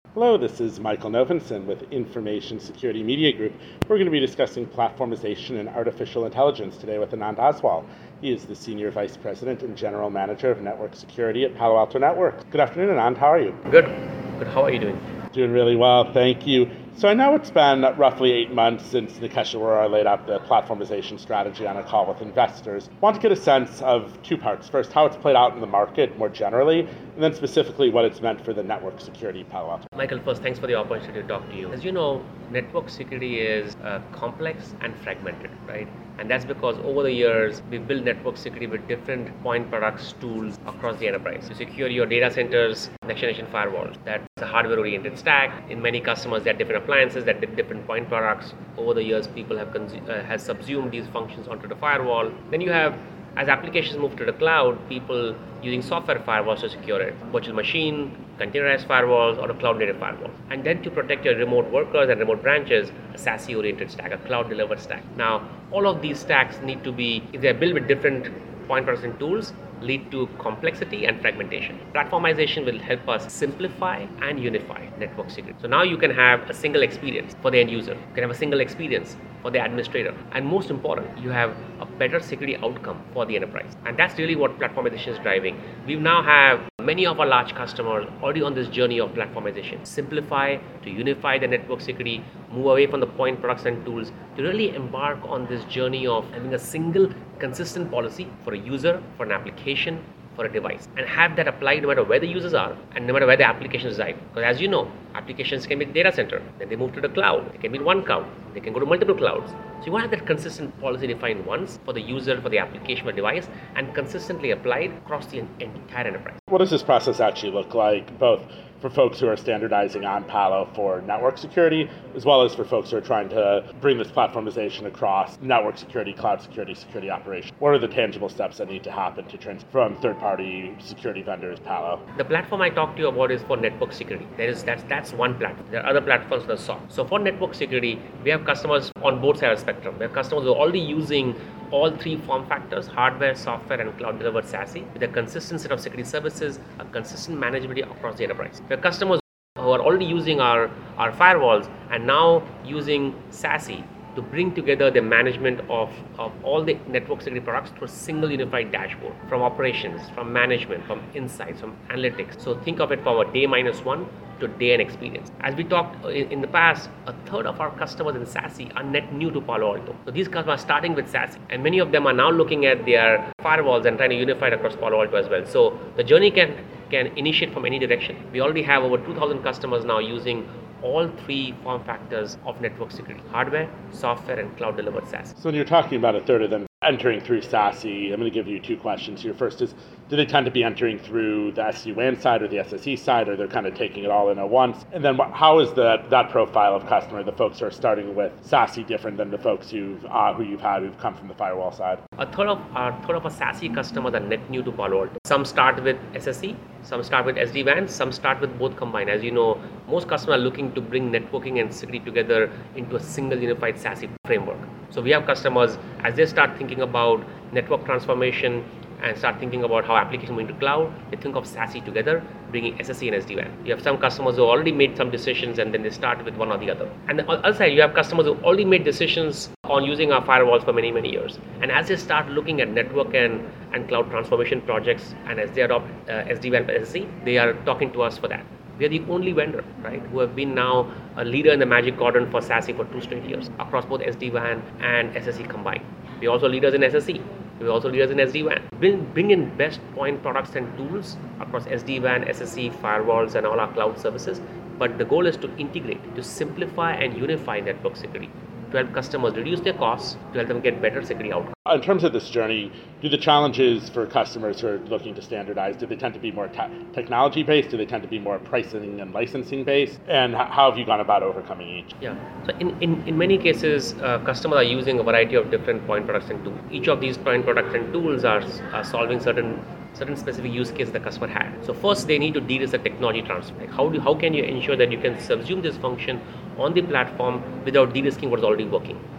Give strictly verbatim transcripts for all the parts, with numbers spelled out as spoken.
Hello, this is Michael Novenson with Information Security Media Group. We're going to be discussing platformization and artificial intelligence today with Anand Aswal. He is the Senior Vice President and General Manager of Network Security at Palo Alto Networks. Good afternoon, Anand. How are you? Good. Good. How are you doing? Doing really well, thank you. So I know it's been roughly eight months since Nikesh Arora laid out the platformization strategy on a call with investors. I want to get a sense of two parts. First, how it's played out in the market more generally, and then specifically what it's meant for the network security Palo Alto. Michael, first, thanks for the opportunity to talk to you. As you know, network security is uh, complex and fragmented, right? And that's because over the years, we've built network security with different point products, tools across the enterprise. To secure your data centers, next-generation firewalls. That's a hardware-oriented stack. In many customers, there are different appliances that did different point products. Over the years, people have consu- uh, has subsumed these functions onto the firewall. Then you have, as applications move to the cloud, people using software firewalls to secure it. Virtual machine, containerized firewalls, or a cloud-native firewall. And then to protect your remote workers and remote branches, a SASE-oriented stack, a cloud-delivered stack. Now, all of these stacks need to be, if they're built with different point products and tools, lead to complexity and fragmentation. Platformization will help us simplify and unify network security. So now you can have a single experience for the end user. You can have a single experience for the administrator. And most important, you have a better security outcome for the enterprise. And that's really what platformization is driving. We now have many of our large customers already on this journey of platformization. Simplify, to unify the network security, move away from the point products and tools, to really embark on this journey of having a single consistent policy for a user, for an application, for a device, and have that applied no matter where the users are and no matter where the applications reside. Because as you know, applications can be data center, then they move to the cloud, they can be in one cloud, they can go to multiple clouds. So you want to have that consistent policy defined once for the user, for the application or device, and consistently applied across the entire enterprise. What does this process actually look like, both for folks who are standardizing on Palo for network security, as well as for folks who are trying to bring this platformization across network security, cloud security, security operations? What are the tangible steps that need to happen to transfer from third-party security vendors Palo? The platform I talked to you about is for network security. There is that's that's one platform. There are other platforms that are soft. So for network security, we have customers on both sides of the spectrum. We have customers who are already using all three form factors, hardware, software, and cloud-delivered SASE, with a consistent set of security services, a consistent manageability across the enterprise. We have customers who are already using our, our firewalls and now using SASE to bring together the management of, of all the network security products through a single unified dashboard, from operations, from management, from insights, from analytics. So think of it from a day minus one to day and experience. As we talked in, in the past, a third of our customers in SASE are net new to Palo Alto. So these customers are starting with SASE, and many of them are now looking at their firewalls and trying to unify it across Palo Alto as well. So the journey can, can initiate from any direction. We already have over two thousand customers now using all three form factors of network security: hardware, software, and cloud-delivered SASE. So when you're talking about a third of them entering through SASE, I'm going to give you two questions here. First is, do they tend to be entering through the S D WAN side or the S S E side, or they're kind of taking it all in at once? And then how is the, that profile of customer, the folks who are starting with SASE, different than the folks who've, uh, who you've had who've come from the firewall side? A third of our third of our SASE customers are net new to Palo Alto. Some start with S S E, some start with S D WAN, some start with both combined. As you know, most customers are looking to bring networking and security together into a single unified SASE framework. So we have customers, as they start thinking about network transformation and start thinking about how applications move into cloud, they think of SASE together, bringing S S E and S D WAN. You have some customers who already made some decisions and then they start with one or the other. And on the other side, you have customers who already made decisions on using our firewalls for many, many years. And as they start looking at network and, and cloud transformation projects, and as they adopt uh, S D WAN for S S E, they are talking to us for that. We are the only vendor, right, who have been now a leader in the Magic Quadrant for SASE for two straight years across both S D WAN and S S E combined. We are also leaders in S S E. We are also leaders in S D WAN. Bring, bring in best point products and tools across S D WAN, S S E, firewalls, and all our cloud services. But the goal is to integrate, to simplify and unify network security, to help customers reduce their costs, to help them get better security outcomes. In terms of this journey, do the challenges for customers who are looking to standardize, do they tend to be more te- technology-based? Do they tend to be more pricing and licensing-based? And h- how have you gone about overcoming each? Yeah, so in, in, in many cases, uh, customers are using a variety of different point products and tools. Each of these point products and tools are, are solving certain certain specific use case the customer had. So first, they need to de-risk the technology transfer. Like how do how can you ensure that you can subsume this function on the platform without de-risking what is already working?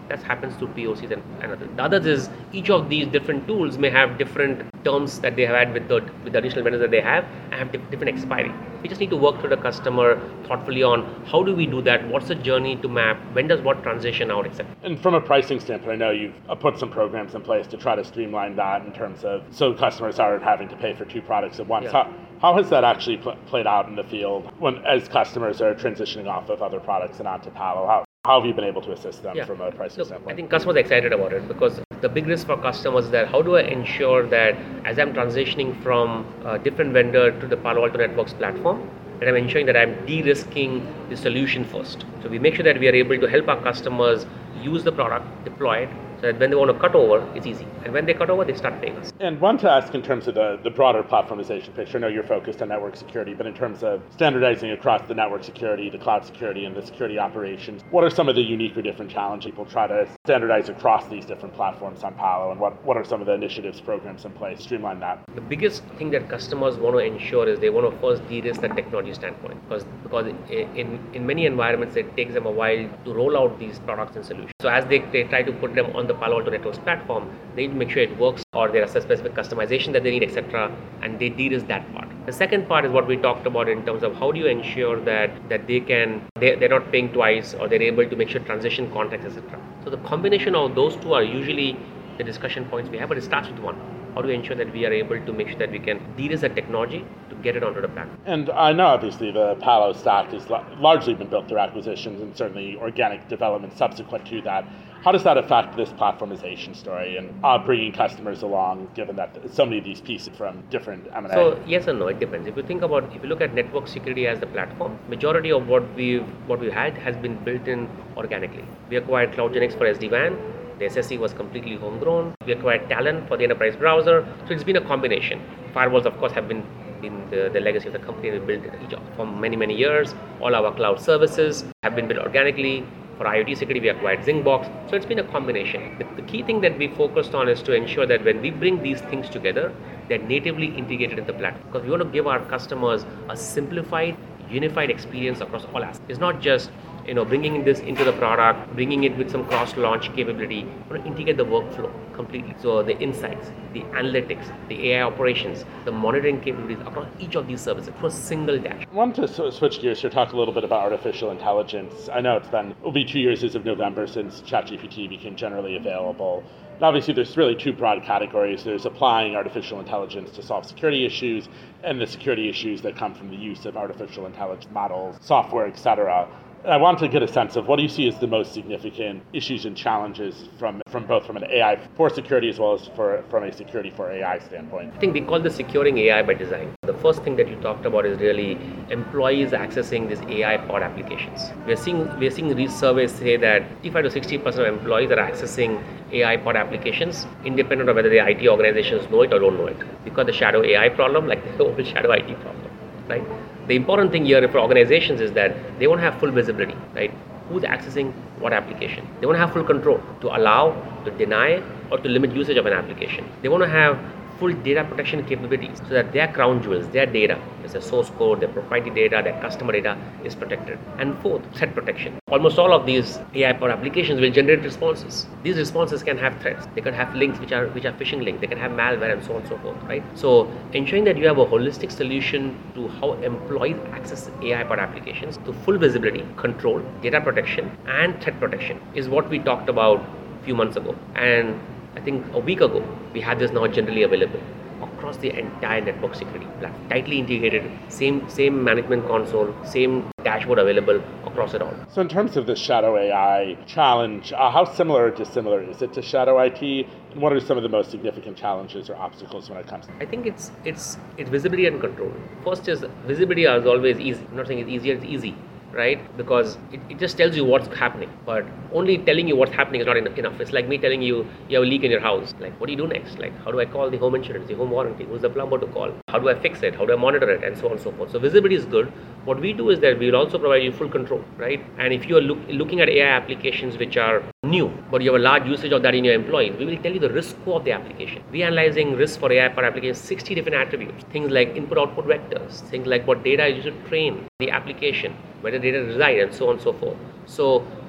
That happens through P O Cs and, and other. The others is each of these different tools may have different terms that they have had with the with the additional vendors that they have and have diff- different expiry. We just need to work through the customer thoughtfully on how do we do that, what's the journey to map, when does what transition out, et cetera. And from a pricing standpoint, I know you've put some programs in place to try to streamline that in terms of so customers aren't having to pay for two products at once. Yeah. How, how has that actually pl- played out in the field when as customers are transitioning off of other products and onto Palo? How, how have you been able to assist them Yeah. from a pricing Look, standpoint? I think customers are excited about it because the big risk for customers is that how do I ensure that as I'm transitioning from a different vendor to the Palo Alto Networks platform, that I'm ensuring that I'm de-risking the solution first. So we make sure that we are able to help our customers use the product, deploy it, so that when they want to cut over, it's easy. And when they cut over, they start paying us. And want to ask in terms of the, the broader platformization picture, I know you're focused on network security, but in terms of standardizing across the network security, the cloud security, and the security operations, what are some of the unique or different challenges people try to standardize across these different platforms on Palo, and what, what are some of the initiatives, programs in place, streamline that? The biggest thing that customers want to ensure is they want to first de-risk the technology standpoint, because because in, in many environments, it takes them a while to roll out these products and solutions. So as they, they try to put them on the Palo Alto Networks platform, they need to make sure it works, or there are specific customization that they need, et cetera, and they de-risk that part. The second part is what we talked about in terms of how do you ensure that that they can they, they're not paying twice, or they're able to make sure transition contracts, et cetera. So the combination of those two are usually the discussion points we have, but it starts with one. How do we ensure that we are able to make sure that we can de-risk the technology to get it onto the platform? And I know obviously the Palo stack has largely been built through acquisitions and certainly organic development subsequent to that. How does that affect this platformization story and uh, bringing customers along, given that so many of these pieces from different M and A? So yes and no, it depends. If you think about, if you look at network security as the platform, majority of what we've what we had has been built in organically. We acquired CloudGenix for S D WAN. The S S E was completely homegrown. We acquired Talon for the enterprise browser. So it's been a combination. Firewalls, of course, have been in the, the legacy of the company. We built each of for many, many years. All our cloud services have been built organically. For IoT security, we acquired Zingbox. So it's been a combination. The, the key thing that we focused on is to ensure that when we bring these things together, they're natively integrated in the platform. Because we want to give our customers a simplified, unified experience across all aspects. It's not just you know, bringing this into the product, bringing it with some cross-launch capability, you want to integrate the workflow completely. So the insights, the analytics, the A I operations, the monitoring capabilities across each of these services for a single dash. I wanted to switch gears here, talk a little bit about artificial intelligence. I know it's been, it will be two years as of November since ChatGPT became generally available. And obviously there's really two broad categories. There's applying artificial intelligence to solve security issues and the security issues that come from the use of artificial intelligence models, software, et cetera. I want to get a sense of what do you see as the most significant issues and challenges from from both from an A I for security as well as for from a security for A I standpoint? I think we call this securing A I by design. The first thing that you talked about is really employees accessing these A I pod applications. We are seeing we are seeing these surveys say that fifty-five to sixty percent of employees are accessing A I pod applications, independent of whether the I T organizations know it or don't know it. Because the shadow A I problem, like the old shadow I T problem, right? The important thing here for organizations is that they want to have full visibility, right? Who's accessing what application? They want to have full control to allow, to deny, or to limit usage of an application. They want to have full data protection capabilities so that their crown jewels, their data, their source code, their proprietary data, their customer data is protected. And fourth, threat protection. Almost all of these A I-powered applications will generate responses. These responses can have threats. They can have links which are which are phishing links. They can have malware and so on and so forth, right? So ensuring that you have a holistic solution to how employees access A I-powered applications to full visibility, control, data protection, and threat protection is what we talked about a few months ago. And I think a week ago, we had this now generally available across the entire network security platform, tightly integrated, same same management console, same dashboard available across it all. So in terms of the shadow A I challenge, uh, how similar or dissimilar is it to shadow I T? And what are some of the most significant challenges or obstacles when it comes to it? I think it's it's it's visibility and control. First is visibility is always easy. I'm not saying it's easier, it's easy. Right? Because it, it just tells you what's happening. But only telling you what's happening is not enough. It's like me telling you you have a leak in your house. Like, what do you do next? Like, how do I call the home insurance, the home warranty? Who's the plumber to call? How do I fix it? How do I monitor it? And so on and so forth. So visibility is good. What we do is that we will also provide you full control, right? And if you are look, looking at A I applications which are new, but you have a large usage of that in your employees, we will tell you the risk score of the application. We are analyzing risk for A I per application, sixty different attributes. Things like input-output vectors, things like what data is used to train the application, where the data resides, and so on and so forth. So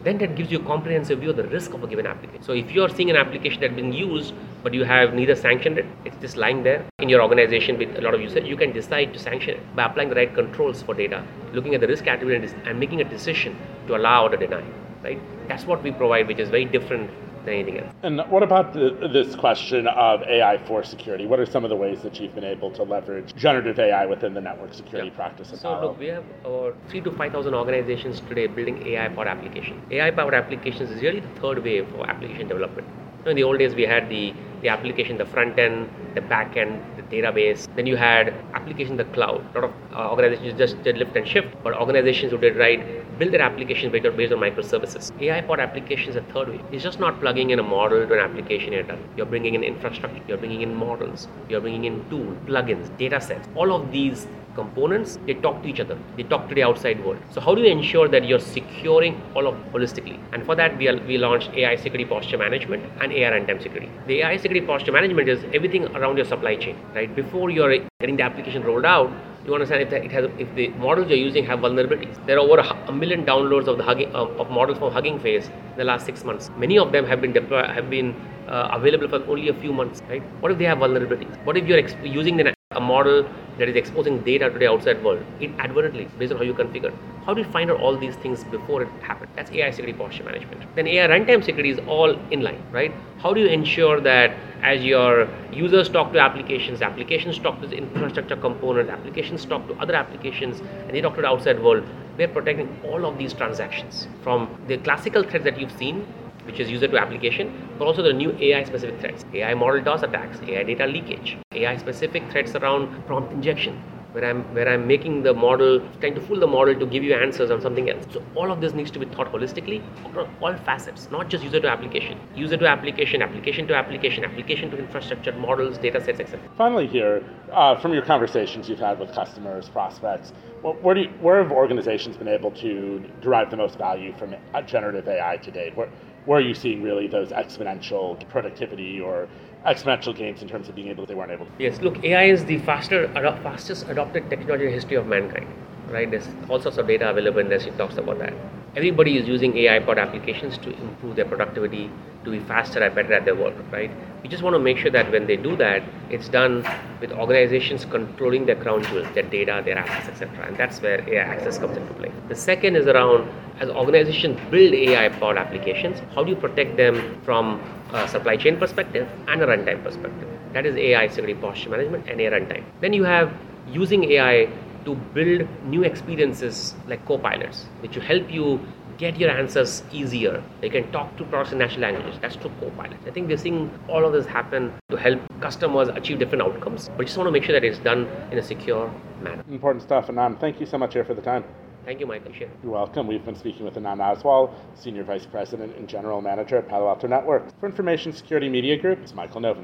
then that gives you a comprehensive view of the risk of a given application. So if you're seeing an application that's being used, but you have neither sanctioned it, it's just lying there in your organization with a lot of usage, you can decide to sanction it by applying the right controls for data, looking at the risk attribute and making a decision to allow or to deny, right? That's what we provide, which is very different than anything else. And what about the, this question of A I for security? What are some of the ways that you've been able to leverage generative A I within the network security yeah. practice at So Palo? look, we have about three to five thousand organizations today building A I-powered applications. A I-powered applications is really the third wave for application development. You know, in the old days, we had the, the application, the front end, the back end, the database. Then you had application in the cloud. A lot of uh, organizations just did lift and shift, but organizations who did right build their applications based on, based on microservices. A I-powered applications is a third way. It's just not plugging in a model to an application you're done. You're bringing in infrastructure, you're bringing in models, you're bringing in tools, plugins, data sets. All of these components, they talk to each other. They talk to the outside world. So how do you ensure that you're securing all of holistically? And for that, we, are, we launched A I Security Posture Management and A I Runtime Security. The A I Security Posture Management is everything around your supply chain, right? Before you're getting the application rolled out, you understand if, it has, if the models you're using have vulnerabilities. There are over a, a million downloads of the hugging of, of models from Hugging Face in the last six months. Many of them have been deployed, have been uh, available for only a few months, right? What if they have vulnerabilities? What if you're exp- using the, a model that is exposing data to the outside world inadvertently based on how you configure? How do you find out all these things before it happens? That's A I Security Posture Management. Then A I Runtime Security is all inline, right? How do you ensure that as your users talk to applications, applications talk to the infrastructure components, applications talk to other applications, and they talk to the outside world, we're protecting all of these transactions from the classical threats that you've seen, which is user to application, but also the new A I specific threats. A I model DOS attacks, A I data leakage, A I specific threats around prompt injection, where I'm where I'm making the model, trying to fool the model to give you answers on something else. So all of this needs to be thought holistically across all facets, not just user to application. User to application, application to application, application to infrastructure, models, data sets, et cetera. Finally here, uh, from your conversations you've had with customers, prospects, where, do you, where have organizations been able to derive the most value from generative A I to date? Where, where are you seeing really those exponential productivity or exponential gains in terms of being able, they weren't able to? Yes, look, A I is the faster, ad- fastest adopted technology in the history of mankind, right? There's all sorts of data available in this, it talks about that. Everybody is using A I-powered applications to improve their productivity, to be faster and better at their work, right? We just want to make sure that when they do that, it's done with organizations controlling their crown jewels, their data, their assets, et cetera. And that's where A I access comes into play. The second is around, as organizations build A I-powered applications, how do you protect them from a supply chain perspective and a runtime perspective? That is A I Security Posture Management and A I Runtime. Then you have using A I to build new experiences like co-pilots, which will help you get your answers easier. You can talk to products in natural languages. That's through co-pilots. I think we're seeing all of this happen to help customers achieve different outcomes, but we just want to make sure that it's done in a secure manner. Important stuff. Anand, thank you so much here for the time. Thank you, Michael. Sure. You're welcome. We've been speaking with Anand Aswal, Senior Vice President and General Manager at Palo Alto Networks. For Information Security Media Group, it's Michael Novin.